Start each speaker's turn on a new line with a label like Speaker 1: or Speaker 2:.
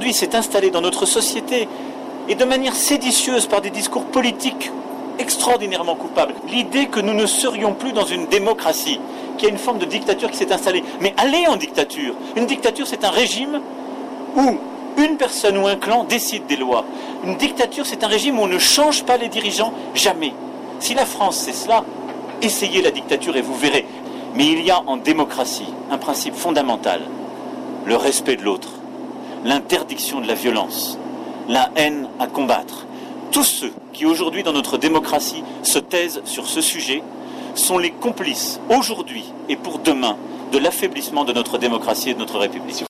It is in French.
Speaker 1: aujourd'hui s'est installée dans notre société, et de manière séditieuse par des discours politiques extraordinairement coupables, l'idée que nous ne serions plus dans une démocratie, qu'il y a une forme de dictature qui s'est installée. Mais allez en dictature. Une dictature, c'est un régime où une personne ou un clan décide des lois. Une dictature, c'est un régime où on ne change pas les dirigeants, jamais. Si la France, c'est cela, essayez la dictature et vous verrez. Mais il y a en démocratie un principe fondamental, le respect de l'autre, l'interdiction de la violence, la haine à combattre. Tous ceux qui aujourd'hui dans notre démocratie se taisent sur ce sujet sont les complices aujourd'hui et pour demain de l'affaiblissement de notre démocratie et de notre République.